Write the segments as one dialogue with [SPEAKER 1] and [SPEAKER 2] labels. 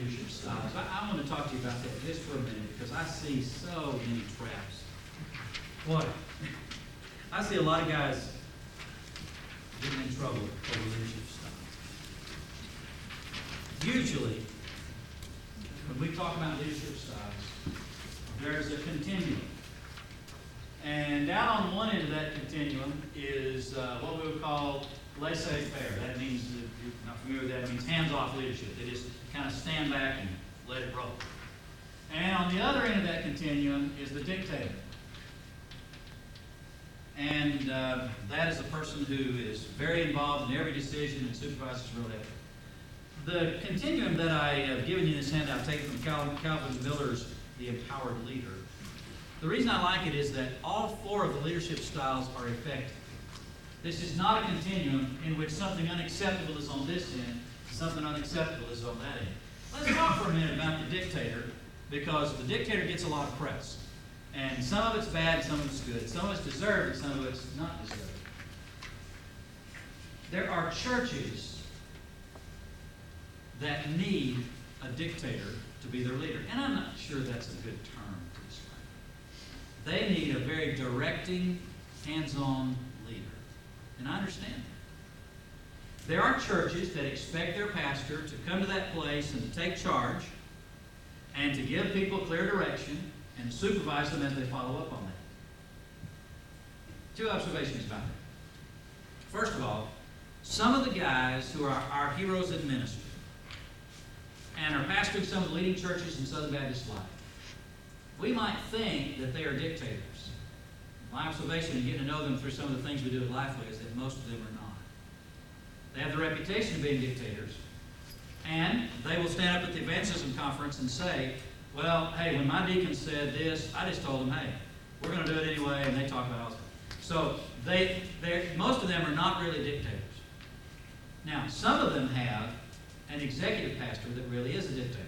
[SPEAKER 1] leadership styles. I want to talk to you about that just for a minute because I see so many traps. Boy, I see a lot of guys getting in trouble over leadership styles. Usually, when we talk about leadership styles, there's a continuum. And down on one end of that continuum is what we would call laissez-faire. That means, if you're not familiar with that, it means hands-off leadership. They just kind of stand back and let it roll. And on the other end of that continuum is the dictator. And that is a person who is very involved in every decision and supervises real heavy. The continuum that I have given you in this handout, taken from Calvin Miller's The Empowered Leader. The reason I like it is that all four of the leadership styles are effective. This is not a continuum in which something unacceptable is on this end, something unacceptable is on that end. Let's talk for a minute about the dictator, because the dictator gets a lot of press. And some of it's bad, and some of it's good. Some of it's deserved, and some of it's not deserved. There are churches that need a dictator to be their leader. And I'm not sure that's a good term to describe it. They need a very directing, hands-on leader. And I understand that. There are churches that expect their pastor to come to that place and to take charge and to give people clear direction and to supervise them as they follow up on that. Two observations about that. First of all, some of the guys who are our heroes in ministry and are pastoring some of the leading churches in Southern Baptist life, we might think that they are dictators. My observation in getting to know them through some of the things we do at Lifeway is that most of them are not. They have the reputation of being dictators, and they will stand up at the evangelism conference and say, well, hey, when my deacon said this, I just told them, hey, we're going to do it anyway, and they talk about all this. So most of them are not really dictators. Now, some of them have an executive pastor that really is a dictator.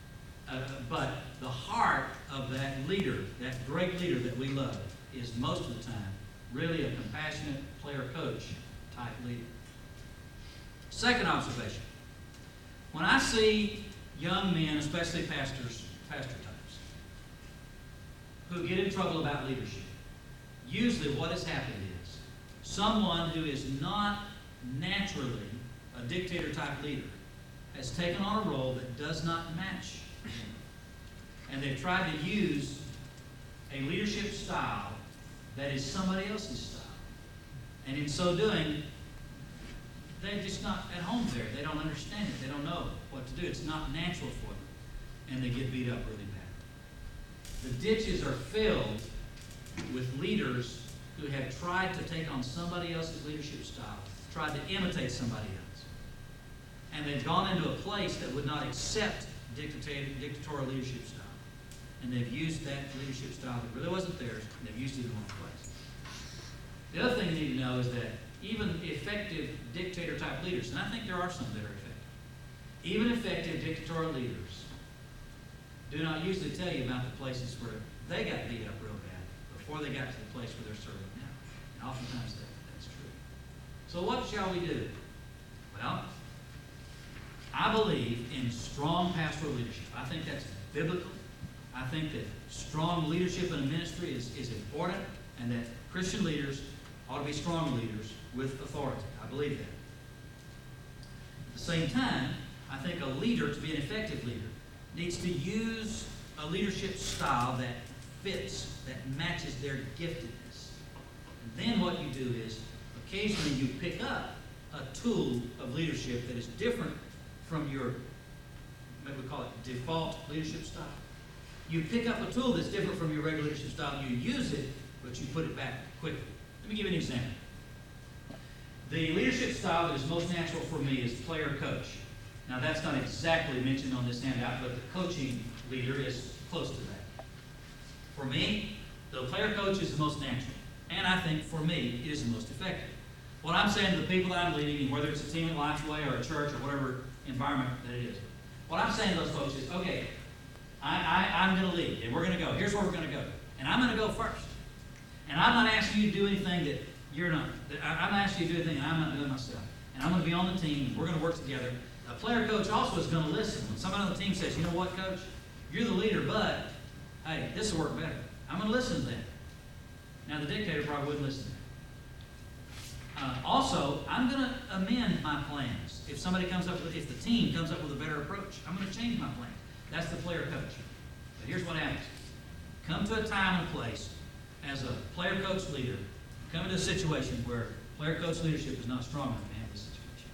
[SPEAKER 1] But the heart of that leader, that great leader that we love, is most of the time really a compassionate player-coach type leader. Second observation. When I see young men, especially pastor types, who get in trouble about leadership, usually what has happened is someone who is not naturally a dictator-type leader has taken on a role that does not match him. And they've tried to use a leadership style that is somebody else's style. And in so doing, they're just not at home there. They don't understand it. They don't know what to do. It's not natural for them. And they get beat up really bad. The ditches are filled with leaders who have tried to take on somebody else's leadership style, tried to imitate somebody else. And they've gone into a place that would not accept dictatorial leadership style. And they've used that leadership style that really wasn't theirs, and they've used it in one place. The other thing you need to know is that even effective dictator-type leaders, and I think there are some that are effective, even effective dictatorial leaders do not usually tell you about the places where they got beat up real bad before they got to the place where they're serving now. And oftentimes that's true. So what shall we do? Well, I believe in strong pastoral leadership. I think that's biblical. I think that strong leadership in a ministry is important, and that Christian leaders ought to be strong leaders with authority. I believe that. At the same time, I think a leader, to be an effective leader, needs to use a leadership style that fits, that matches their giftedness. And then what you do is, occasionally you pick up a tool of leadership that is different from your, maybe we call it default leadership style. You pick up a tool that's different from your regular leadership style, you use it, but you put it back quickly. Let me give you an example. The leadership style that is most natural for me is player-coach. Now, that's not exactly mentioned on this handout, but the coaching leader is close to that. For me, the player-coach is the most natural. And I think, for me, it is the most effective. What I'm saying to the people that I'm leading, whether it's a team at Lifeway or a church or whatever environment that it is, what I'm saying to those folks is, okay, I'm going to lead, and we're going to go. Here's where we're going to go. And I'm going to go first. And I'm not asking you to do anything that you're not. I'm not asking you to do anything that I'm not doing myself. And I'm going to be on the team, and we're going to work together. A player coach also is going to listen. When someone on the team says, you know what, coach, you're the leader, but, hey, this will work better. I'm going to listen to that. Now, the dictator probably wouldn't listen to that. Also, I'm going to amend my plans. If the team comes up with a better approach, I'm going to change my plans. That's the player coach. But here's what happens. Come to a time and place as a player coach leader, come into a situation where player coach leadership is not strong enough to handle the situation.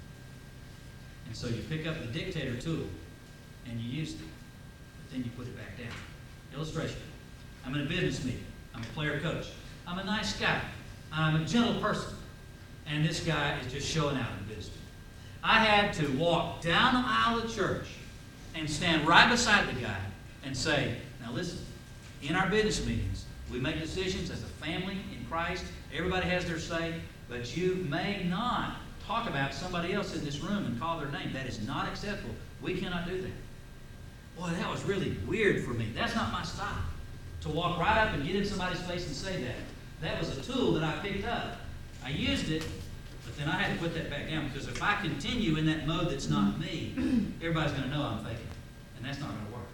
[SPEAKER 1] And so you pick up the dictator tool and you use it, but then you put it back down. Illustration. I'm in a business meeting. I'm a player coach. I'm a nice guy. I'm a gentle person. And this guy is just showing out in business. I had to walk down the aisle of church and stand right beside the guy and say, now listen, in our business meetings, we make decisions as a family in Christ. Everybody has their say, but you may not talk about somebody else in this room and call their name. That is not acceptable. We cannot do that. Boy, that was really weird for me. That's not my style. To walk right up and get in somebody's face and say that. That was a tool that I picked up. I used it, but then I had to put that back down, because if I continue in that mode that's not me, everybody's going to know I'm faking it, and that's not going to work.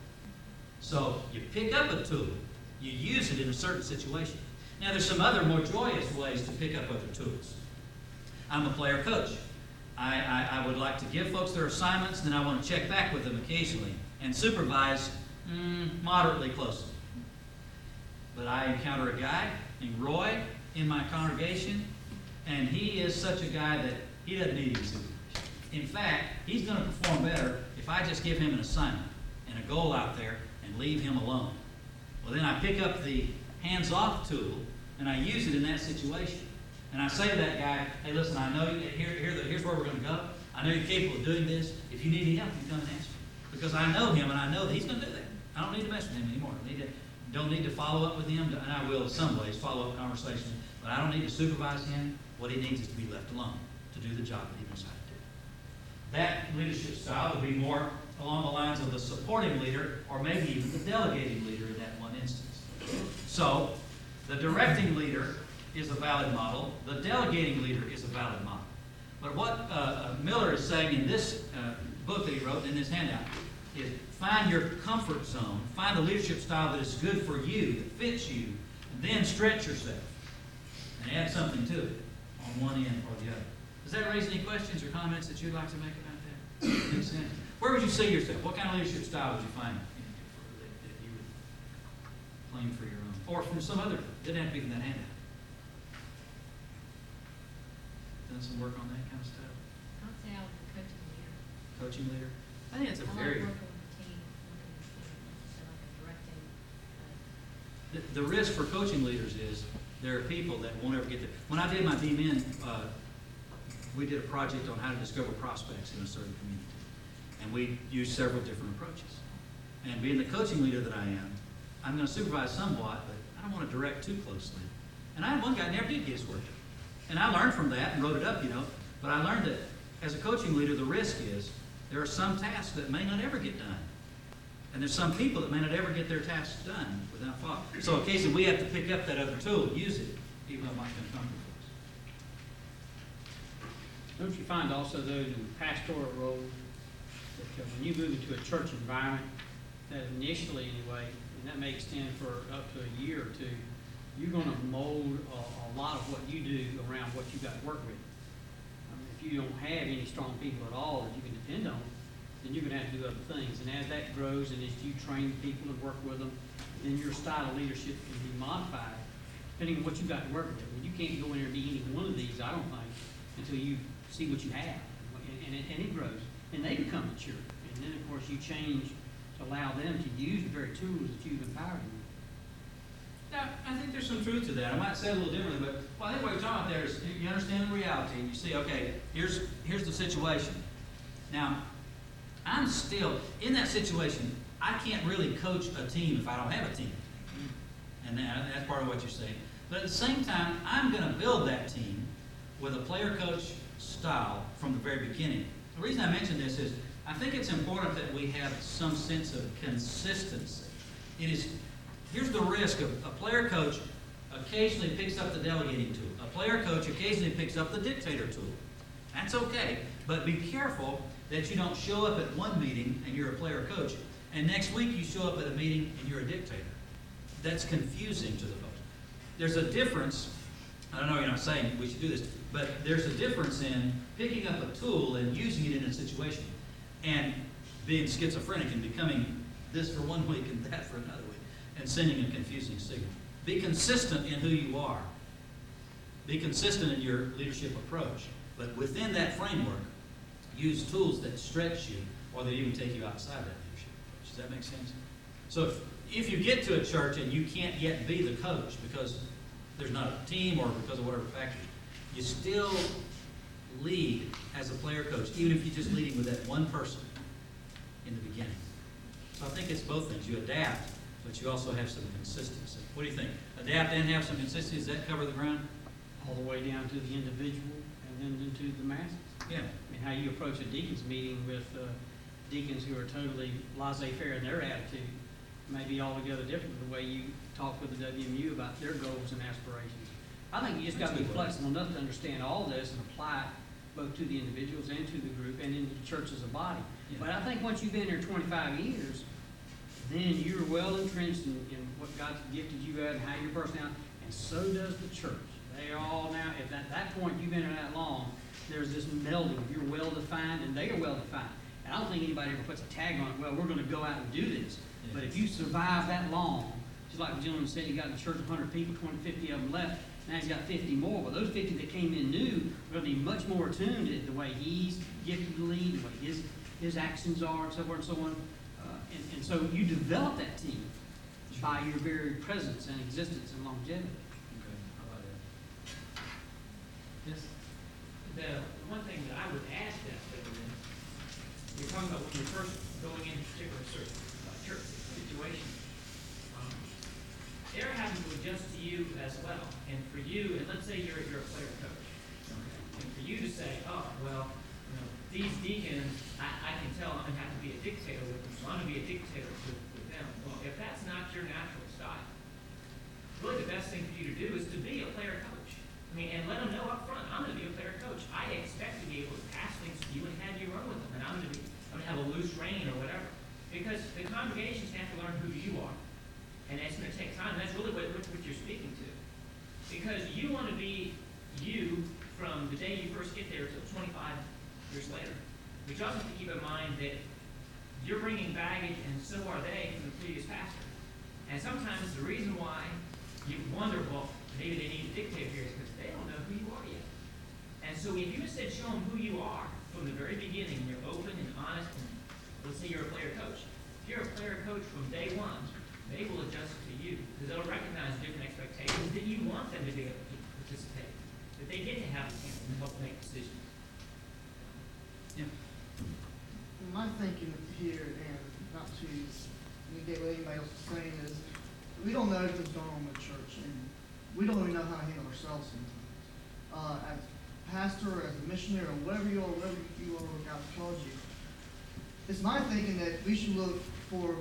[SPEAKER 1] So you pick up a tool, you use it in a certain situation. Now there's some other more joyous ways to pick up other tools. I'm a player coach. I would like to give folks their assignments, then I want to check back with them occasionally and supervise moderately closely. But I encounter a guy named Roy in my congregation, and he is such a guy that he doesn't need any supervision. In fact, he's going to perform better if I just give him an assignment and a goal out there and leave him alone. Well, then I pick up the hands-off tool and I use it in that situation. And I say to that guy, hey, listen, I know here's where we're going to go. I know you're capable of doing this. If you need any help, you come and ask me. Because I know him and I know that he's going to do that. I don't need to mess with him anymore. Don't need to follow up with him, and I will in some ways follow up conversation, but I don't need to supervise him. What he needs is to be left alone to do the job that he decided to do. That leadership style would be more along the lines of the supporting leader, or maybe even the delegating leader in that one instance. So, the directing leader is a valid model. The delegating leader is a valid model. But what Miller is saying in this book that he wrote, in this handout, is find your comfort zone, find a leadership style that is good for you, that fits you, and then stretch yourself and add something to it on one end or the other. Does that raise any questions or comments that you'd like to make about that? Makes sense. Where would you see yourself? What kind of leadership style would you find that you would claim for your own? Or from some other, didn't have to be from that handout. Done some work on that kind of stuff?
[SPEAKER 2] I'd say I was a coaching leader.
[SPEAKER 1] Coaching leader? I think it's a
[SPEAKER 2] I
[SPEAKER 1] very...
[SPEAKER 2] like working with the team, so like a directing.
[SPEAKER 1] The risk for coaching leaders is there are people that won't ever get there. When I did my DMin, we did a project on how to discover prospects in a certain community. And we used several different approaches. And being the coaching leader that I am, I'm going to supervise somewhat, but I don't want to direct too closely. And I had one guy who never did get his work done. And I learned from that and wrote it up, but I learned that as a coaching leader, the risk is there are some tasks that may not ever get done. And there's some people that may not ever get their tasks done without fault. So occasionally we have to pick up that other tool, use it, even though it might be uncomfortable for us.
[SPEAKER 3] Don't you find also those in pastoral roles that when you move into a church environment, that initially anyway, and that may extend for up to a year or two, you're going to mold a lot of what you do around what you got to work with. I mean, if you don't have any strong people at all that you can depend on, then you're going to have to do other things. And as that grows and as you train people and work with them, then your style of leadership can be modified depending on what you got to work with. And you can't go in there and be any one of these, I don't think, until you see what you have. And it grows. And they become mature. And then, of course, you change to allow them to use the very tools that you've empowered them with.
[SPEAKER 1] Now, I think there's some truth to that. I might say it a little differently, but I think what you're talking about there is you understand the reality and you see, okay, here's the situation. Now, I'm still, in that situation, I can't really coach a team if I don't have a team. And that's part of what you're saying. But at the same time, I'm going to build that team with a player-coach style from the very beginning. The reason I mention this is I think it's important that we have some sense of consistency. Here's the risk of a player coach occasionally picks up the delegating tool. A player coach occasionally picks up the dictator tool. That's okay, but be careful that you don't show up at one meeting and you're a player coach, and next week you show up at a meeting and you're a dictator. That's confusing to the folks. There's a difference, I don't know, you're not saying we should do this, but there's a difference in picking up a tool and using it in a situation and being schizophrenic and becoming this for one week and that for another week and sending a confusing signal. Be consistent in who you are. Be consistent in your leadership approach. But within that framework, use tools that stretch you or that even take you outside that leadership approach. Does that make sense? So if you get to a church and you can't yet be the coach because there's not a team or because of whatever factors, you still lead as a player coach, even if you're just leading with that one person in the beginning. So I think it's both things. You adapt, but you also have some consistency. What do you think? Adapt and have some consistency. Does that cover the ground?
[SPEAKER 3] All the way down to the individual and then into the masses.
[SPEAKER 1] Yeah.
[SPEAKER 3] I mean, how you approach a deacons meeting with deacons who are totally laissez-faire in their attitude may be altogether different from the way you talk with the WMU about their goals and aspirations. I think you just got to be flexible enough to understand all this and apply it both to the individuals and to the group and into the church as a body.
[SPEAKER 1] Yeah.
[SPEAKER 3] But I think once you've been here 25 years, then you're well entrenched in what God's gifted you at and how your personality, and so does the church. They are all now, if at that point you've been here that long, there's this melding. You're well defined and they are well defined. And I don't think anybody ever puts a tag on it, well, we're going to go out and do this.
[SPEAKER 1] Yeah.
[SPEAKER 3] But if you survive that long, just like the gentleman said, you got in the church 100 people, 20, 50 of them left. Now he's got 50 more. Well, those 50 that came in new are going to be much more attuned to the way he's gifted to lead, the way his actions are, and so forth and so on. And so you develop that team by your very presence and existence and longevity.
[SPEAKER 1] Okay. How about that? Yes.
[SPEAKER 4] The one thing that I would add to that, David, you're talking about when you're first going into a particular church situation, they're having to adjust to you as well. And for you, and let's say you're a player coach, and for you to say, oh, well, these deacons, I can tell I'm going to have to be a dictator with them, so I'm going to be a dictator with them. Well, if that's not your natural style, really the best thing for you to do is to be a player coach. I mean, and let them know up front, I'm going to be a player coach. I expect to be able to pass things to you and have you run with them, and I'm going to have a loose rein or whatever. Because the congregations have to learn who you are. And it's going to take time. And that's really what you're speaking to. Because you want to be you from the day you first get there till 25 years later. But you also have to keep in mind that you're bringing baggage, and so are they from the previous pastor. And sometimes the reason why you wonder, well, maybe they need a dictator here is because they don't know who you are yet. And so if you instead show them who you are from the very beginning, and you're open and honest, and let's say you're a player coach. If you're a player coach from day one, they will adjust to you because they'll recognize different expectations that you want them to be able to participate, that they get to have a chance and help make decisions.
[SPEAKER 1] Yeah.
[SPEAKER 5] My thinking here, and not to negate what anybody else is saying, is we don't know what's going on in the church, and we don't even know how to handle ourselves sometimes. As a pastor, as a missionary, or whatever you are, God's called you, it's my thinking that we should look for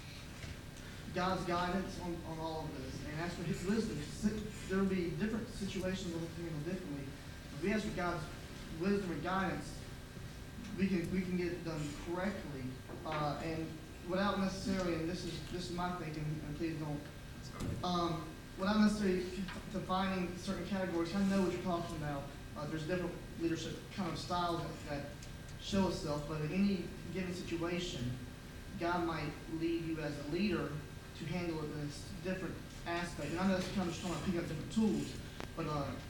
[SPEAKER 5] God's guidance on all of this, and ask for His wisdom. There will be different situations that we'll handle differently. If we ask for God's wisdom and guidance, we can get it done correctly, and without necessarily. And this is my thinking, and please don't. Without necessarily defining certain categories, I know what you're talking about. There's different leadership kind of styles that show itself, but in any given situation, God might lead you as a leader to handle it in this different aspect. And I know it's kind of just trying to pick up different tools, but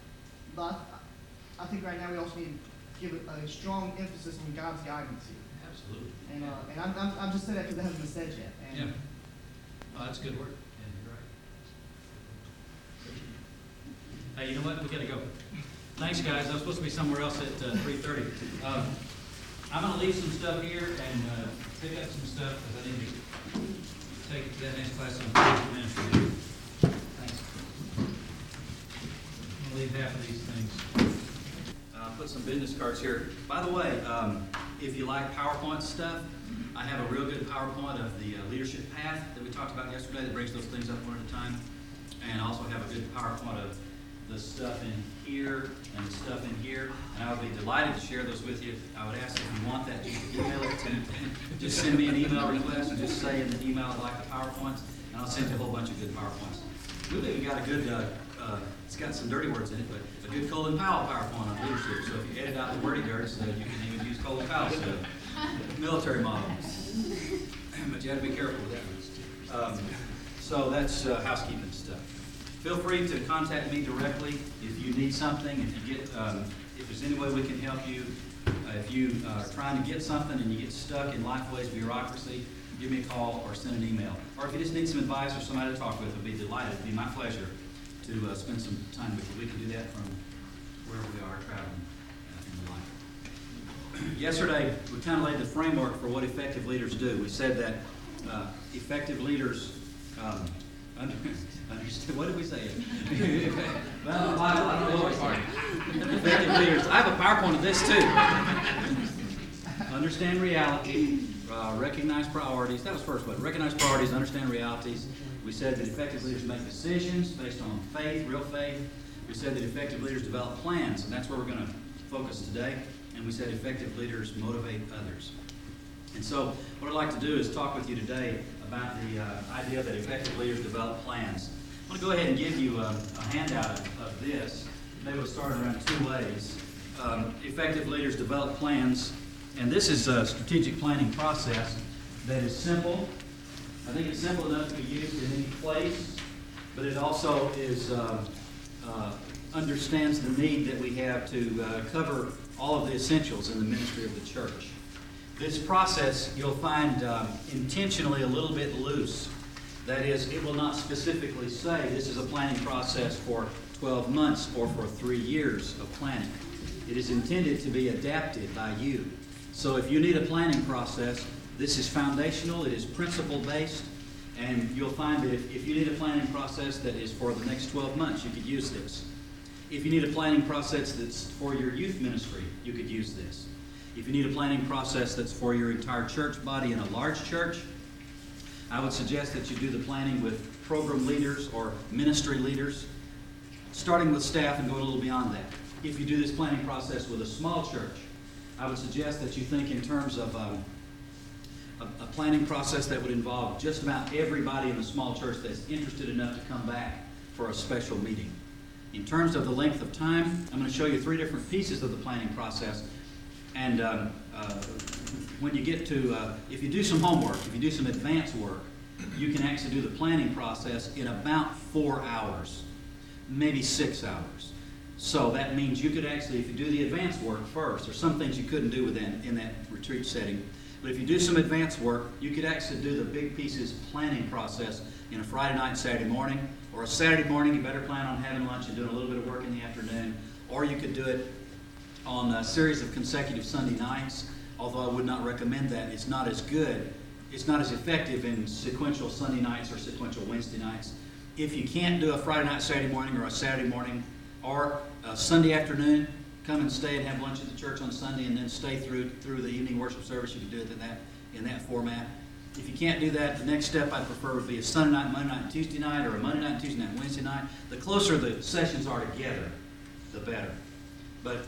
[SPEAKER 5] I think right now we also need to give a strong emphasis on God's guidance here.
[SPEAKER 1] Absolutely.
[SPEAKER 5] And I'm just saying that because it hasn't been said yet. And
[SPEAKER 1] Yeah. Oh, that's good work. Yeah, you're right. Hey, you know what? We gotta go. Thanks, guys. I'm supposed to be somewhere else at 3:30. I'm gonna leave some stuff here and pick up some stuff because I need to take that next class on church ministry. Thanks. I'm gonna leave half of these things. Put some business cards here. By the way, if you like PowerPoint stuff, I have a real good PowerPoint of the leadership path that we talked about yesterday that breaks those things up one at a time. And I also have a good PowerPoint of the stuff in here and the stuff in here, and I would be delighted to share those with you. I would ask if you want that, just email it to me. Just send me an email request, and just say in the email I'd like the PowerPoints, and I'll send you a whole bunch of good PowerPoints. We've even got a good, it's got some dirty words in it, but a good Colin Powell PowerPoint on leadership. So if you edit out the wordy words, you can even use Colin Powell's military model. But you have to be careful with that. So that's housekeeping stuff. Feel free to contact me directly if you need something, if you get, if there's any way we can help you. If you are trying to get something and you get stuck in Lifeway's bureaucracy, give me a call or send an email. Or if you just need some advice or somebody to talk with, I'd be delighted. It'd be my pleasure to spend some time with you. We can do that from wherever we are traveling in life. Yesterday, we kind of laid the framework for what effective leaders do. We said that effective leaders understand. What did we say? Well, I don't know what part. Effective leaders. I have a PowerPoint of this too. Understand reality, recognize priorities. That was first one. Recognize priorities, understand realities. We said that effective leaders make decisions based on faith, real faith. We said that effective leaders develop plans, and that's where we're going to focus today. And we said effective leaders motivate others. And so what I'd like to do is talk with you today about the idea that effective leaders develop plans. I'm going to go ahead and give you a handout of this. Maybe we'll start around two ways. Effective leaders develop plans, and this is a strategic planning process that is simple. I think it's simple enough to be used in any place, but it also is understands the need that we have to cover all of the essentials in the ministry of the church. This process you'll find intentionally a little bit loose. That is, it will not specifically say this is a planning process for 12 months or for 3 years of planning. It is intended to be adapted by you. So if you need a planning process, this is foundational, it is principle-based, and you'll find that if you need a planning process that is for the next 12 months, you could use this. If you need a planning process that's for your youth ministry, you could use this. If you need a planning process that's for your entire church body in a large church, I would suggest that you do the planning with program leaders or ministry leaders, starting with staff and going a little beyond that. If you do this planning process with a small church, I would suggest that you think in terms of a planning process that would involve just about everybody in the small church that's interested enough to come back for a special meeting. In terms of the length of time, I'm going to show you 3 different pieces of the planning process. And when you get to, if you do some homework, if you do some advanced work, you can actually do the planning process in about 4 hours, maybe 6 hours. So that means you could actually, if you do the advanced work first, there's some things you couldn't do in that retreat setting, but if you do some advanced work, you could actually do the big pieces planning process in a Friday night, Saturday morning, or a Saturday morning. You better plan on having lunch and doing a little bit of work in the afternoon, or you could do it on a series of consecutive Sunday nights, although I would not recommend that. It's not as good. It's not as effective in sequential Sunday nights or sequential Wednesday nights. If you can't do a Friday night, Saturday morning, or a Saturday morning, or a Sunday afternoon, come and stay and have lunch at the church on Sunday and then stay through the evening worship service. You can do it in that format. If you can't do that, the next step I'd prefer would be a Sunday night, Monday night, and Tuesday night, or a Monday night, Tuesday night, Wednesday night. The closer the sessions are together, the better. But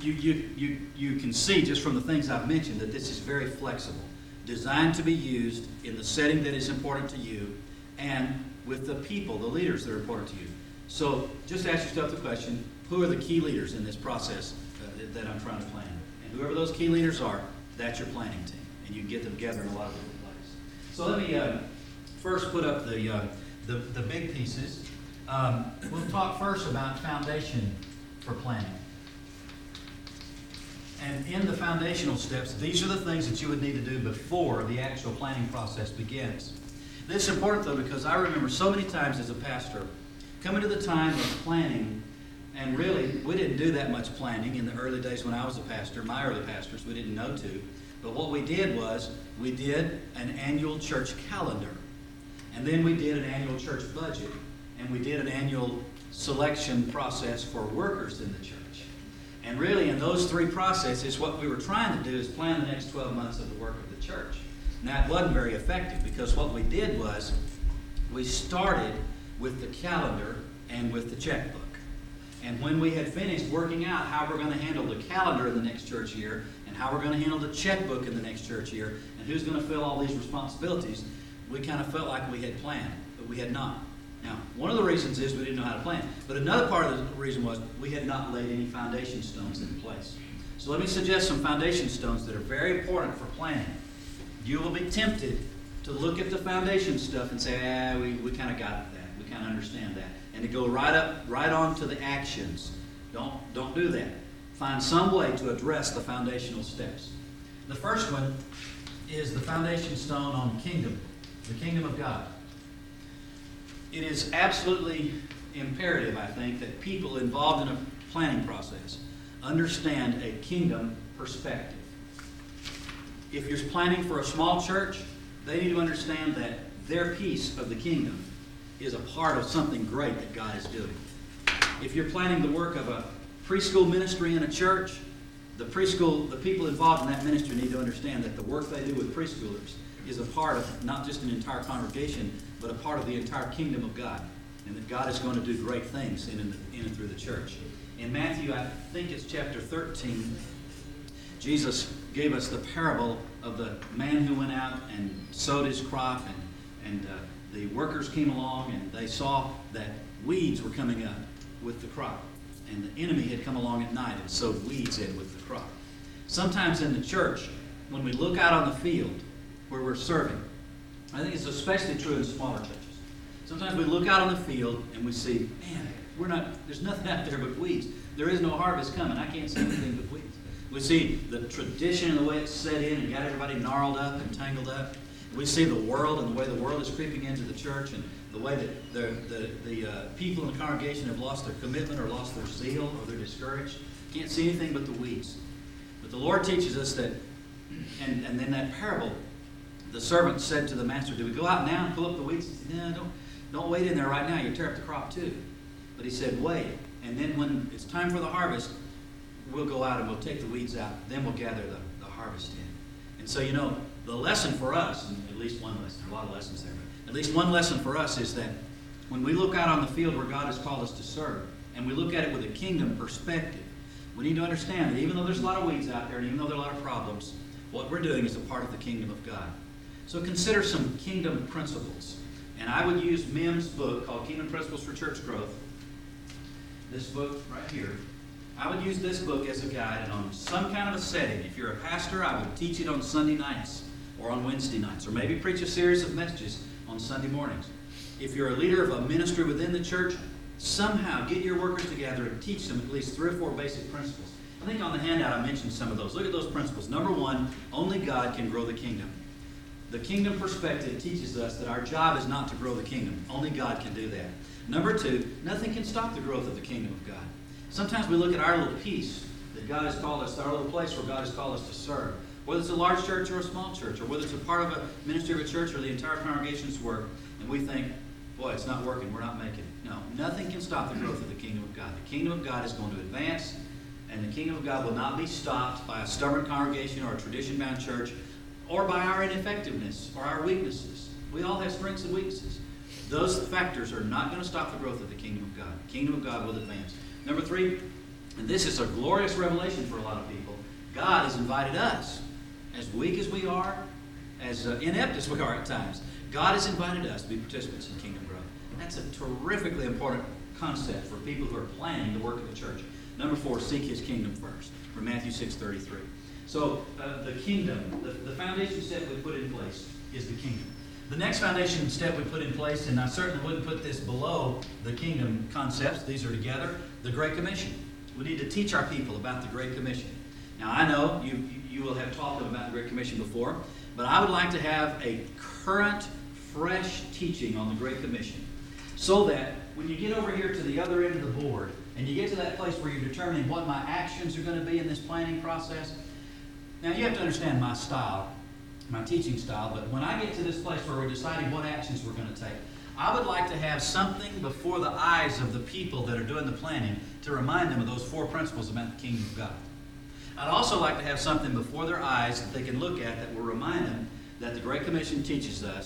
[SPEAKER 1] you can see just from the things I've mentioned that this is very flexible, designed to be used in the setting that is important to you and with the people, the leaders that are important to you. So just ask yourself the question, who are the key leaders in this process that I'm trying to plan? And whoever those key leaders are, that's your planning team. And you can get them together in a lot of different places. So let me first put up the big pieces. We'll talk first about foundation for planning. And in the foundational steps, these are the things that you would need to do before the actual planning process begins. This is important, though, because I remember so many times as a pastor coming to the time of planning, and really, we didn't do that much planning in the early days when I was a pastor. My early pastors, we didn't know to. But what we did was, we did an annual church calendar. And then we did an annual church budget. And we did an annual selection process for workers in the church. And really, in those 3 processes, what we were trying to do is plan the next 12 months of the work of the church. Now, it wasn't very effective because what we did was we started with the calendar and with the checkbook. And when we had finished working out how we're going to handle the calendar in the next church year, and how we're going to handle the checkbook in the next church year, and who's going to fill all these responsibilities, we kind of felt like we had planned, but we had not. Now, one of the reasons is we didn't know how to plan. But another part of the reason was we had not laid any foundation stones in place. So let me suggest some foundation stones that are very important for planning. You will be tempted to look at the foundation stuff and say, we kind of got that. We kind of understand that. And to go right on to the actions. Don't do that. Find some way to address the foundational steps. The first one is the foundation stone on kingdom, the kingdom of God. It is absolutely imperative, I think, that people involved in a planning process understand a kingdom perspective. If you're planning for a small church, they need to understand that their piece of the kingdom is a part of something great that God is doing. If you're planning the work of a preschool ministry in a church, the people involved in that ministry need to understand that the work they do with preschoolers is a part of not just an entire congregation, but a part of the entire kingdom of God. And that God is going to do great things in and through the church. In Matthew, I think it's chapter 13, Jesus gave us the parable of the man who went out and sowed his crop, and the workers came along and they saw that weeds were coming up with the crop. And the enemy had come along at night and sowed weeds in with the crop. Sometimes in the church, when we look out on the field where we're serving, I think it's especially true in smaller churches. Sometimes we look out on the field and we see, man, there's nothing out there but weeds. There is no harvest coming. I can't see anything but weeds. We see the tradition and the way it's set in and got everybody gnarled up and tangled up. We see the world and the way the world is creeping into the church, and the way that the people in the congregation have lost their commitment or lost their zeal or they're discouraged. Can't see anything but the weeds. But the Lord teaches us that, and then that parable, the servant said to the master, do we go out now and pull up the weeds? He said, no, don't wait in there right now. You'll tear up the crop too. But he said, wait. And then when it's time for the harvest, we'll go out and we'll take the weeds out. Then we'll gather the harvest in. And so, the lesson for us, and at least one lesson, there are a lot of lessons there, but at least one lesson for us is that when we look out on the field where God has called us to serve, and we look at it with a kingdom perspective, we need to understand that even though there's a lot of weeds out there, and even though there are a lot of problems, what we're doing is a part of the kingdom of God. So consider some kingdom principles. And I would use Mim's book called Kingdom Principles for Church Growth. This book right here. I would use this book as a guide, and on some kind of a setting. If you're a pastor, I would teach it on Sunday nights or on Wednesday nights, or maybe preach a series of messages on Sunday mornings. If you're a leader of a ministry within the church, somehow get your workers together and teach them at least 3 or 4 basic principles. I think on the handout I mentioned some of those. Look at those principles. Number 1, only God can grow the kingdom. The kingdom perspective teaches us that our job is not to grow the kingdom. Only God can do that. Number 2, nothing can stop the growth of the kingdom of God. Sometimes we look at our little piece that God has called us, our little place where God has called us to serve. Whether it's a large church or a small church, or whether it's a part of a ministry of a church or the entire congregation's work, and we think, boy, it's not working, we're not making it. No, nothing can stop the growth of the kingdom of God. The kingdom of God is going to advance, and the kingdom of God will not be stopped by a stubborn congregation or a tradition-bound church, or by our ineffectiveness or our weaknesses. We all have strengths and weaknesses. Those factors are not going to stop the growth of the kingdom of God. The kingdom of God will advance. Number 3, and this is a glorious revelation for a lot of people, God has invited us, as weak as we are, as inept as we are at times, God has invited us to be participants in kingdom growth. And that's a terrifically important concept for people who are planning the work of the church. Number 4, seek His kingdom first, from Matthew 6:33. So the kingdom, the foundation step we put in place is the kingdom. The next foundation step we put in place, and I certainly wouldn't put this below the kingdom concepts, these are together, the Great Commission. We need to teach our people about the Great Commission. Now I know you will have taught them about the Great Commission before, but I would like to have a current, fresh teaching on the Great Commission, so that when you get over here to the other end of the board, and you get to that place where you're determining what my actions are going to be in this planning process. Now you have to understand my style, my teaching style, but when I get to this place where we're deciding what actions we're going to take, I would like to have something before the eyes of the people that are doing the planning to remind them of those 4 principles about the kingdom of God. I'd also like to have something before their eyes that they can look at that will remind them that the Great Commission teaches us that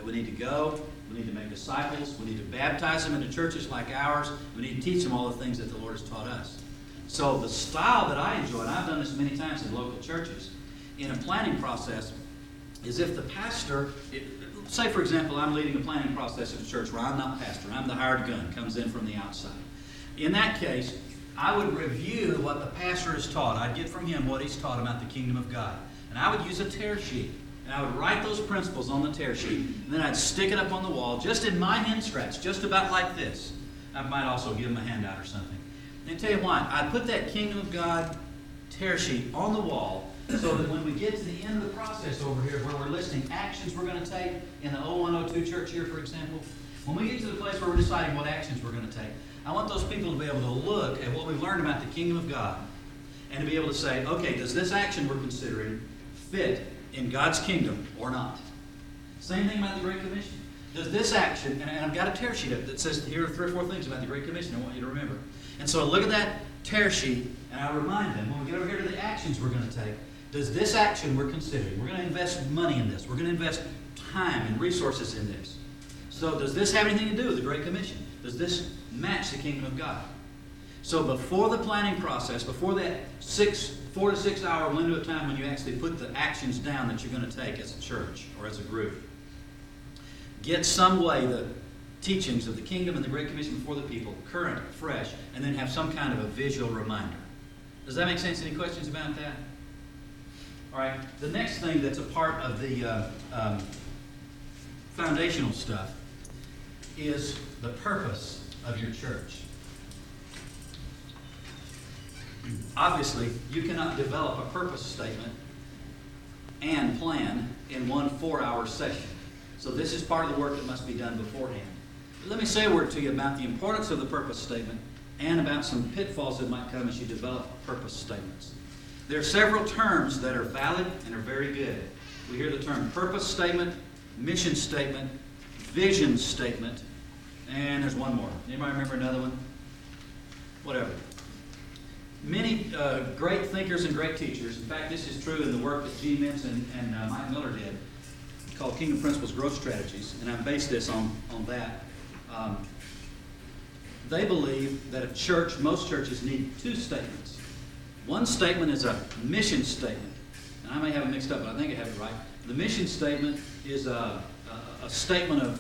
[SPEAKER 1] that we need to go, we need to make disciples, we need to baptize them into churches like ours, we need to teach them all the things that the Lord has taught us. So the style that I enjoy, and I've done this many times in local churches, in a planning process, is if the pastor, say for example, I'm leading a planning process at a church where I'm not pastor, I'm the hired gun, comes in from the outside. In that case, I would review what the pastor has taught. I'd get from him what he's taught about the kingdom of God. And I would use a tear sheet. And I would write those principles on the tear sheet. And then I'd stick it up on the wall, just in my hand scratch, just about like this. I might also give him a handout or something. And tell you why. I'd put that kingdom of God tear sheet on the wall so that when we get to the end of the process over here, where we're listing actions we're going to take in the 0102 church here, for example, when we get to the place where we're deciding what actions we're going to take, I want those people to be able to look at what we've learned about the kingdom of God and to be able to say, okay, does this action we're considering fit in God's kingdom or not? Same thing about the Great Commission. Does this action, and I've got a tear sheet up that says here are 3 or 4 things about the Great Commission I want you to remember. And so I look at that tear sheet and I remind them, when we get over here to the actions we're going to take, does this action we're considering, we're going to invest money in this, we're going to invest time and resources in this. So does this have anything to do with the Great Commission? Does this match the kingdom of God? So before the planning process, before that 4 to 6 hour window of time when you actually put the actions down that you're going to take as a church or as a group, get some way the teachings of the kingdom and the Great Commission before the people, current, fresh, and then have some kind of a visual reminder. Does that make sense? Any questions about that? All right. The next thing that's a part of the foundational stuff is the purpose of your church. Obviously, you cannot develop a purpose statement and plan in one 4-hour session. So this is part of the work that must be done beforehand. But let me say a word to you about the importance of the purpose statement and about some pitfalls that might come as you develop purpose statements. There are several terms that are valid and are very good. We hear the term purpose statement, mission statement, vision statement, and there's one more. Anybody remember another one? Whatever. Many great thinkers and great teachers, in fact, this is true in the work that Gene Mintz and Mike Miller did, called Kingdom Principles Growth Strategies, and I based this on that. They believe that a church, most churches, need 2 statements. One statement is a mission statement. And I may have it mixed up, but I think I have it right. The mission statement is a statement of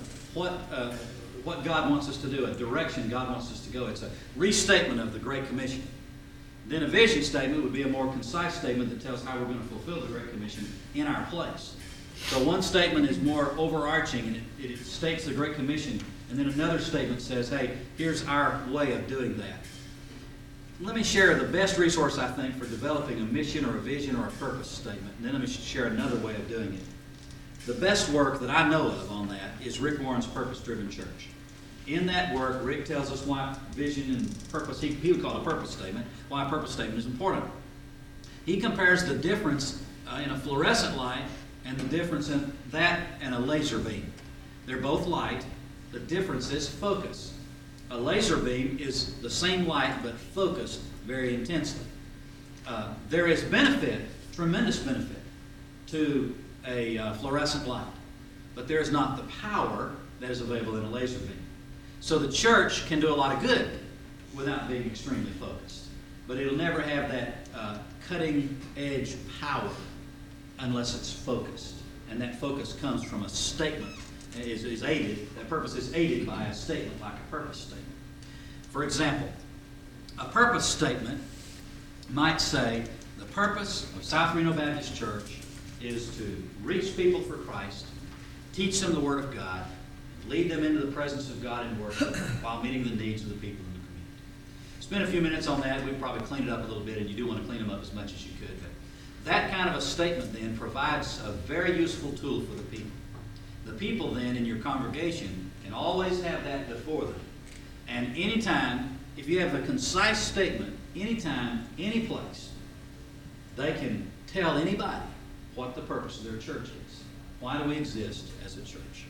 [SPEAKER 1] what God wants us to do, a direction God wants us to go. It's a restatement of the Great Commission. Then a vision statement would be a more concise statement that tells how we're going to fulfill the Great Commission in our place. So one statement is more overarching and it states the Great Commission, and then another statement says, hey, here's our way of doing that. Let me share the best resource, I think, for developing a mission or a vision or a purpose statement, and then let me share another way of doing it. The best work that I know of on that is Rick Warren's Purpose Driven Church. In that work, Rick tells us why vision and purpose, he would call it a purpose statement, why a purpose statement is important. He compares the difference in a fluorescent light and the difference in that and a laser beam. They're both light. The difference is focus. A laser beam is the same light but focused very intensely. There is benefit, tremendous benefit, to a fluorescent light, but there is not the power that is available in a laser beam. So the church can do a lot of good without being extremely focused, but it'll never have that cutting edge power unless it's focused, and that focus comes from a statement. Is aided, that purpose is aided by a statement like a purpose statement. For example, a purpose statement might say, the purpose of South Reno Baptist Church is to reach people for Christ, teach them the Word of God, lead them into the presence of God in worship while meeting the needs of the people in the community. Spend a few minutes on that. We've probably cleaned it up a little bit, and you do want to clean them up as much as you could. But that kind of a statement then provides a very useful tool for the people. The people then in your congregation can always have that before them. And anytime, if you have a concise statement, anytime, any place, they can tell anybody what the purpose of their church is. Why do we exist as a church?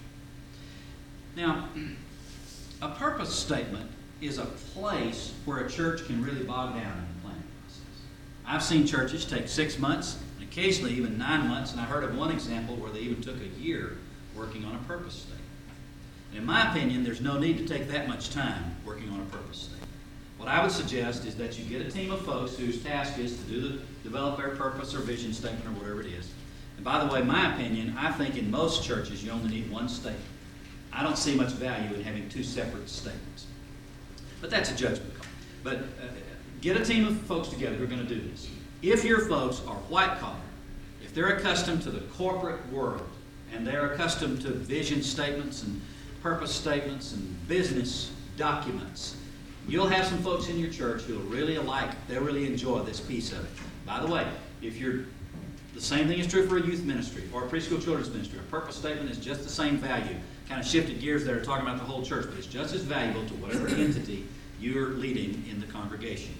[SPEAKER 1] Now, a purpose statement is a place where a church can really bog down in the planning process. I've seen churches take 6 months, and occasionally even 9 months, and I heard of one example where they even took a year working on a purpose statement. And in my opinion, there's no need to take that much time working on a purpose statement. What I would suggest is that you get a team of folks whose task is to develop their purpose or vision statement or whatever it is. And by the way, my opinion, I think in most churches you only need one statement. I don't see much value in having two separate statements. But that's a judgment call. But get a team of folks together who are going to do this. If your folks are white collar, if they're accustomed to the corporate world, and they're accustomed to vision statements and purpose statements and business documents, you'll have some folks in your church who'll really they'll really enjoy this piece of it. By the way, the same thing is true for a youth ministry or a preschool children's ministry. A purpose statement is just the same value. Kind of shifted gears there, talking about the whole church, but it's just as valuable to whatever entity you're leading in the congregation.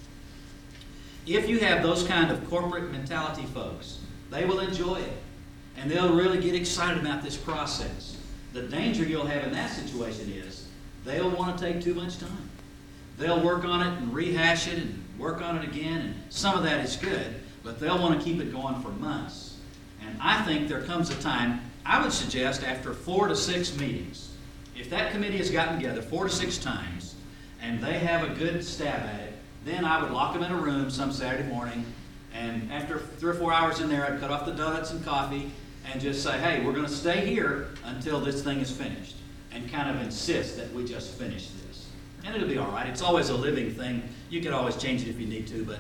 [SPEAKER 1] If you have those kind of corporate mentality folks, they will enjoy it, and they'll really get excited about this process. The danger you'll have in that situation is they'll want to take too much time. They'll work on it and rehash it and work on it again, and some of that is good, but they'll want to keep it going for months. And I think there comes a time, I would suggest after 4 to 6 meetings, if that committee has gotten together 4 to 6 times and they have a good stab at it, then I would lock them in a room some Saturday morning, and after 3 or 4 hours in there, I'd cut off the donuts and coffee and just say, hey, we're going to stay here until this thing is finished, and kind of insist that we just finish this. And it'll be all right. It's always a living thing. You could always change it if you need to, but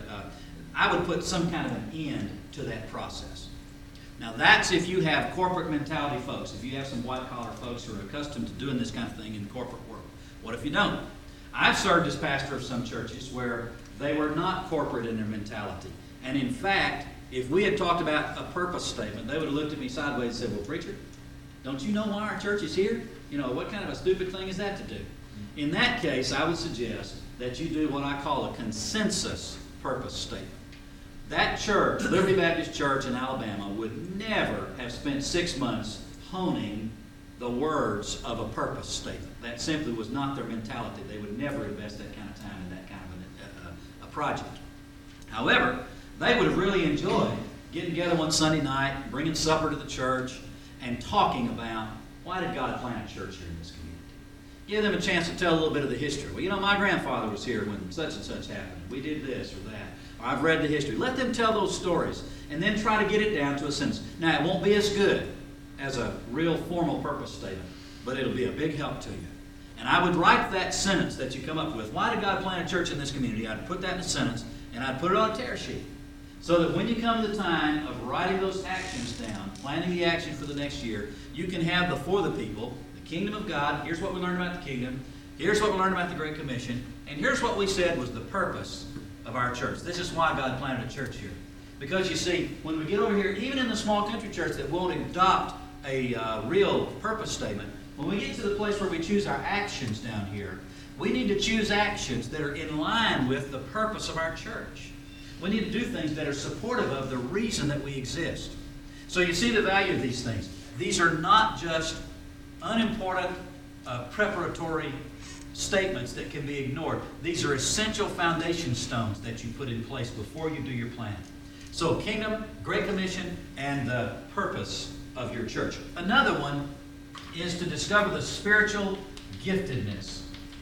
[SPEAKER 1] I would put some kind of an end to that process. Now that's if you have corporate mentality folks, if you have some white-collar folks who are accustomed to doing this kind of thing in the corporate world. What if you don't? I've served as pastor of some churches where they were not corporate in their mentality. And in fact, if we had talked about a purpose statement, they would have looked at me sideways and said, well, preacher, don't you know why our church is here? You know, what kind of a stupid thing is that to do? In that case, I would suggest that you do what I call a consensus purpose statement. That church, Liberty Baptist Church in Alabama, would never have spent 6 months honing the words of a purpose statement. That simply was not their mentality. They would never invest that kind of time in that kind of a project. However, they would have really enjoyed getting together one Sunday night, bringing supper to the church, and talking about why did God plant a church here in this community. Give them a chance to tell a little bit of the history. Well, you know, my grandfather was here when such and such happened. We did this or that. Or I've read the history. Let them tell those stories, and then try to get it down to a sentence. Now, it won't be as good as a real formal purpose statement, but it'll be a big help to you. And I would write that sentence that you come up with. Why did God plant a church in this community? I'd put that in a sentence, and I'd put it on a tear sheet. So that when you come to the time of writing those actions down, planning the action for the next year, you can have before the people, the kingdom of God, here's what we learned about the kingdom, here's what we learned about the Great Commission, and here's what we said was the purpose of our church. This is why God planted a church here. Because you see, when we get over here, even in the small country church that won't adopt a real purpose statement, when we get to the place where we choose our actions down here, we need to choose actions that are in line with the purpose of our church. We need to do things that are supportive of the reason that we exist. So you see the value of these things. These are not just unimportant preparatory statements that can be ignored. These are essential foundation stones that you put in place before you do your plan. So kingdom, Great Commission, and the purpose of your church. Another one is to discover the spiritual giftedness.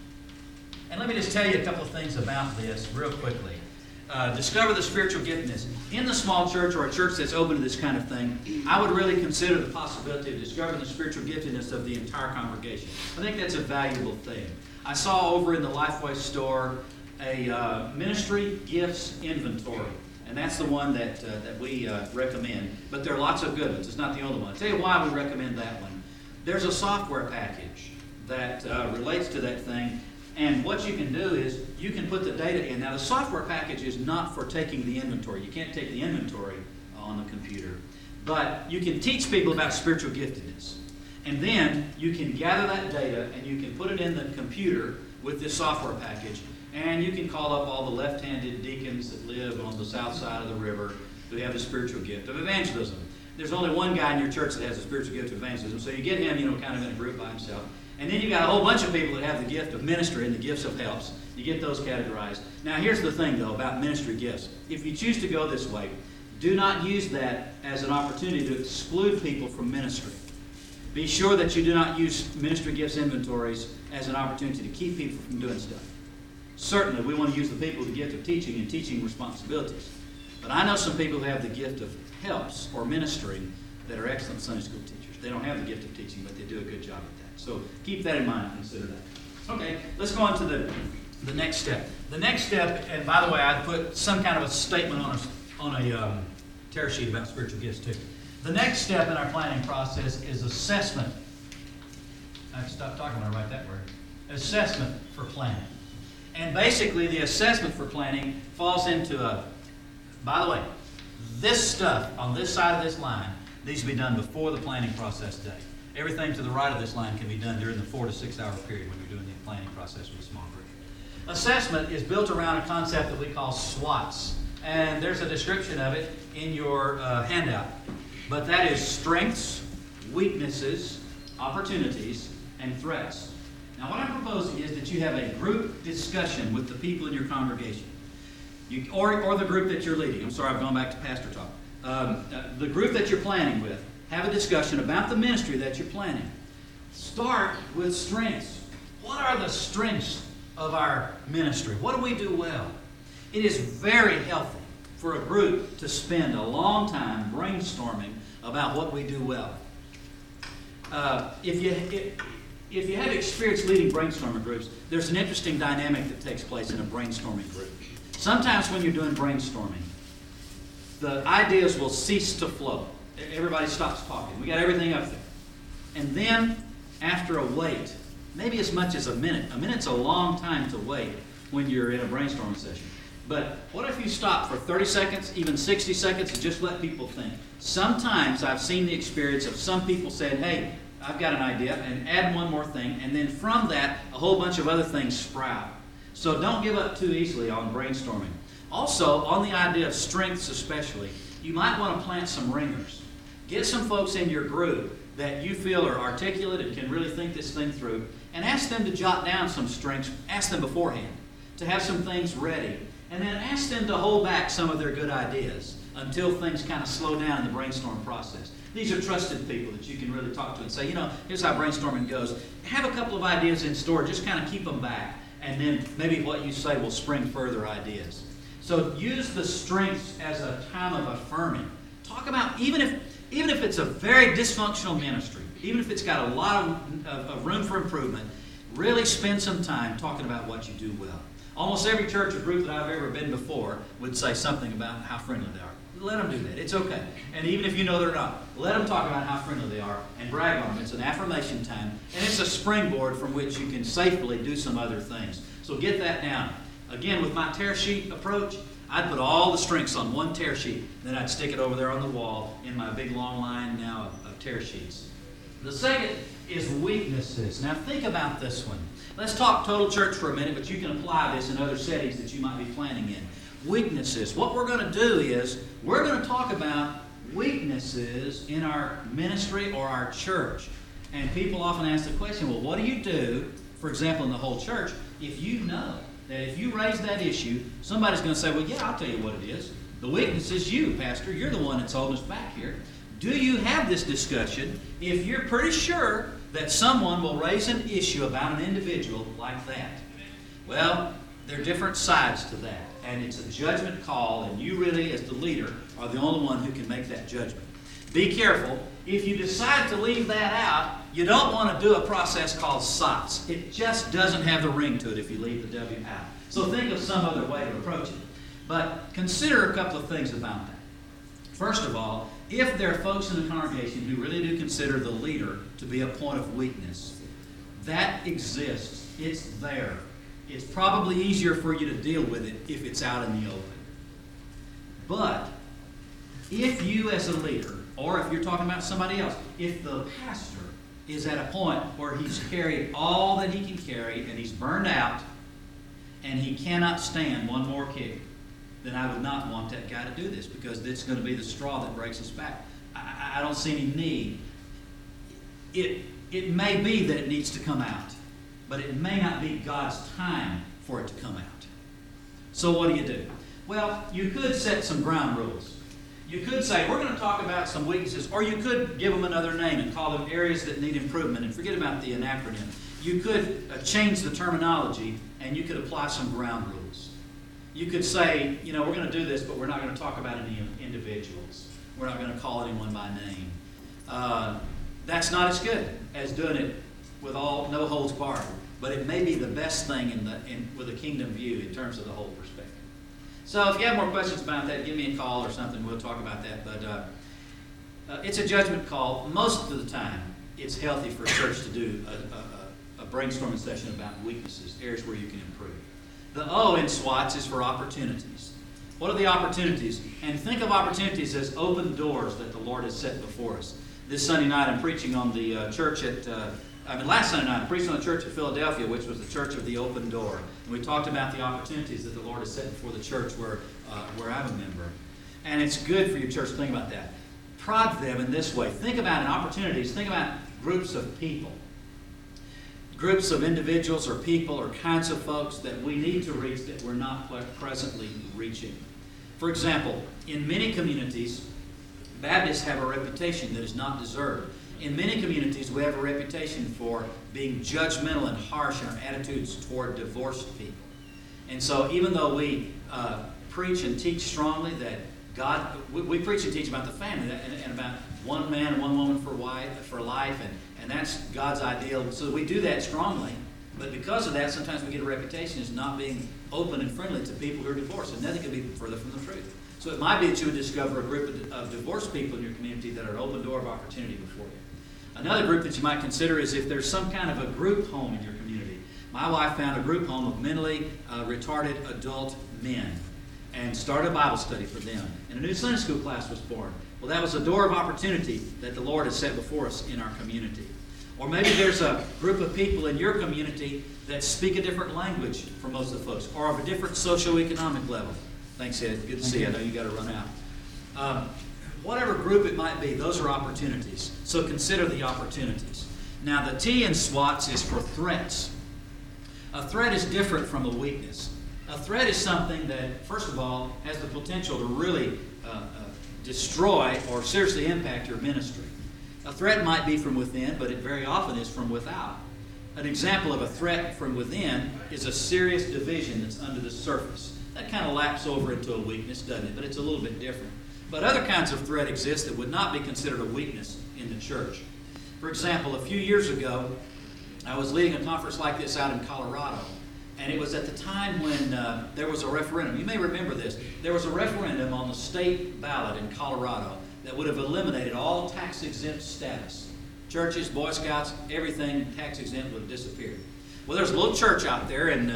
[SPEAKER 1] And let me just tell you a couple of things about this real quickly. Discover the spiritual giftedness. In the small church or a church that's open to this kind of thing, I would really consider the possibility of discovering the spiritual giftedness of the entire congregation. I think that's a valuable thing. I saw over in the Lifeway store a ministry gifts inventory. And that's the one that we recommend. But there are lots of good ones. It's not the only one. I'll tell you why we recommend that one. There's a software package that relates to that thing. And what you can do is you can put the data in. Now, the software package is not for taking the inventory. You can't take the inventory on the computer. But you can teach people about spiritual giftedness. And then you can gather that data and you can put it in the computer with this software package. And you can call up all the left-handed deacons that live on the south side of the river who have the spiritual gift of evangelism. There's only one guy in your church that has the spiritual gift of evangelism. So you get him, kind of in a group by himself. And then you got a whole bunch of people that have the gift of ministry and the gifts of helps. You get those categorized. Now here's the thing though about ministry gifts. If you choose to go this way, do not use that as an opportunity to exclude people from ministry. Be sure that you do not use ministry gifts inventories as an opportunity to keep people from doing stuff. Certainly, we want to use the people with the gift of teaching and teaching responsibilities. But I know some people who have the gift of helps or ministering that are excellent Sunday school teachers. They don't have the gift of teaching, but they do a good job at that. So keep that in mind and consider that. Okay, let's go on to the next step. The next step, and by the way, I'd put some kind of a statement on a tear sheet about spiritual gifts too. The next step in our planning process is assessment. I have to stop talking when I write that word. Assessment for planning. And basically, the assessment for planning falls into by the way, this stuff on this side of this line needs to be done before the planning process day. Everything to the right of this line can be done during the 4 to 6 hour period when you're doing the planning process with a small group. Assessment is built around a concept that we call SWOTs. And there's a description of it in your handout. But that is strengths, weaknesses, opportunities, and threats. Now what I'm proposing is that you have a group discussion with the people in your congregation. Or the group that you're leading. I'm sorry, I've gone back to pastor talk. The group that you're planning with, have a discussion about the ministry that you're planning. Start with strengths. What are the strengths of our ministry? What do we do well? It is very healthy for a group to spend a long time brainstorming about what we do well. If you have experience leading brainstorming groups, there's an interesting dynamic that takes place in a brainstorming group. Sometimes when you're doing brainstorming, the ideas will cease to flow. Everybody stops talking. We got everything up there. And then, after a wait, maybe as much as a minute's a long time to wait when you're in a brainstorming session. But what if you stop for 30 seconds, even 60 seconds, and just let people think? Sometimes I've seen the experience of some people saying, hey, I've got an idea, and add one more thing, and then from that, a whole bunch of other things sprout. So don't give up too easily on brainstorming. Also, on the idea of strengths especially, you might want to plant some ringers. Get some folks in your group that you feel are articulate and can really think this thing through, and ask them to jot down some strengths. Ask them beforehand to have some things ready, and then ask them to hold back some of their good ideas until things kind of slow down in the brainstorm process. These are trusted people that you can really talk to and say, here's how brainstorming goes. Have a couple of ideas in store, just kind of keep them back, and then maybe what you say will spring further ideas. So use the strengths as a time of affirming. Talk about, even if it's a very dysfunctional ministry, even if it's got a lot of room for improvement, really spend some time talking about what you do well. Almost every church or group that I've ever been before would say something about how friendly they are. Let them do that. It's okay. And even if you know they're not, let them talk about how friendly they are and brag on them. It's an affirmation time, and it's a springboard from which you can safely do some other things. So get that down. Again, with my tear sheet approach, I'd put all the strengths on one tear sheet, then I'd stick it over there on the wall in my big long line now of tear sheets. The second is weaknesses. Now think about this one. Let's talk total church for a minute, but you can apply this in other settings that you might be planning in. Weaknesses. What we're going to do is we're going to talk about weaknesses in our ministry or our church. And people often ask the question, well, what do you do, for example, in the whole church, if you know that if you raise that issue, somebody's going to say, well, yeah, I'll tell you what it is. The weakness is you, Pastor. You're the one that's holding us back here. Do you have this discussion if you're pretty sure that someone will raise an issue about an individual like that? Well, there are different sides to that, and it's a judgment call, and you really, as the leader, are the only one who can make that judgment. Be careful. If you decide to leave that out, you don't want to do a process called SOTS. It just doesn't have the ring to it if you leave the W out. So think of some other way to approach it. But consider a couple of things about that. First of all, if there are folks in the congregation who really do consider the leader to be a point of weakness, that exists. It's there. It's probably easier for you to deal with it if it's out in the open. But if you as a leader, or if you're talking about somebody else, if the pastor is at a point where he's carried all that he can carry and he's burned out and he cannot stand one more kick, then I would not want that guy to do this, because it's going to be the straw that breaks his back. I don't see any need. It may be that it needs to come out, but it may not be God's time for it to come out. So what do? Well, you could set some ground rules. You could say, we're going to talk about some weaknesses, or you could give them another name and call them areas that need improvement and forget about the acronym. You could change the terminology and you could apply some ground rules. You could say, we're going to do this, but we're not going to talk about any individuals. We're not going to call anyone by name. That's not as good as doing it with no holds barred, but it may be the best thing with a kingdom view in terms of the whole perspective. So if you have more questions about that, give me a call or something. We'll talk about that. But it's a judgment call. Most of the time, it's healthy for a church to do a brainstorming session about weaknesses, areas where you can improve. The O in SWATs is for opportunities. What are the opportunities? And think of opportunities as open doors that the Lord has set before us. This Sunday night, I'm preaching on the last Sunday night, I'm preaching on the church at Philadelphia, which was the church of the open door. And we talked about the opportunities that the Lord has set before the church where I'm a member. And it's good for your church to think about that. Prod them in this way. Think about opportunities. Think about groups of people. Groups of individuals or people or kinds of folks that we need to reach that we're not presently reaching. For example, in many communities, Baptists have a reputation that is not deserved. In many communities, we have a reputation for being judgmental and harsh in our attitudes toward divorced people. And so even though we preach and teach strongly that we preach and teach about the family and about one man and one woman for life, and that's God's ideal. So we do that strongly. But because of that, sometimes we get a reputation as not being open and friendly to people who are divorced. And nothing could be further from the truth. So it might be that you would discover a group of divorced people in your community that are an open door of opportunity before you. Another group that you might consider is if there's some kind of a group home in your community. My wife found a group home of mentally retarded adult men and started a Bible study for them. And a new Sunday school class was born. Well, that was a door of opportunity that the Lord has set before us in our community. Or maybe there's a group of people in your community that speak a different language from most of the folks, or of a different socioeconomic level. Thanks, Ed. Good to see you. I know you got to run out. Whatever group it might be, those are opportunities. So consider the opportunities. Now, the T in SWATs is for threats. A threat is different from a weakness. A threat is something that, first of all, has the potential to really destroy or seriously impact your ministry. A threat might be from within, but it very often is from without. An example of a threat from within is a serious division that's under the surface. That kind of laps over into a weakness, doesn't it? But it's a little bit different. But other kinds of threat exist that would not be considered a weakness in the church. For example, a few years ago, I was leading a conference like this out in Colorado. And it was at the time when there was a referendum. You may remember this. There was a referendum on the state ballot in Colorado that would have eliminated all tax-exempt status. Churches, Boy Scouts, everything tax-exempt would have disappeared. Well, there's a little church out there in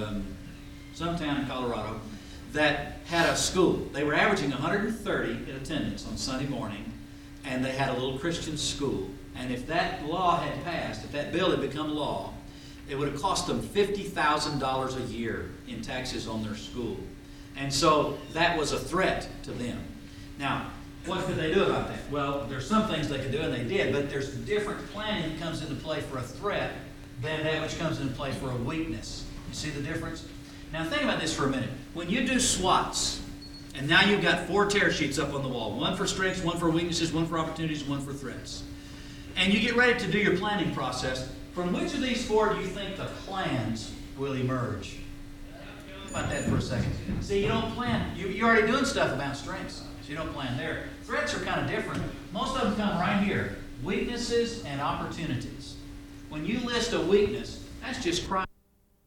[SPEAKER 1] some town in Colorado that had a school. They were averaging 130 in attendance on Sunday morning, and they had a little Christian school. And if that law had passed, if that bill had become law, it would have cost them $50,000 a year in taxes on their school. And so that was a threat to them. Now, what could they do about that? Well, there's some things they could do, and they did, but there's different planning that comes into play for a threat than that which comes into play for a weakness. You see the difference? Now, think about this for a minute. When you do SWOTs, and now you've got 4 tear sheets up on the wall, one for strengths, one for weaknesses, one for opportunities, one for threats. And you get ready to do your planning process. From which of these 4 do you think the plans will emerge? Think about that for a second. See, you don't plan. You're already doing stuff about strengths, so you don't plan there. Threats are kind of different. Most of them come right here. Weaknesses and opportunities. When you list a weakness, that's just crime.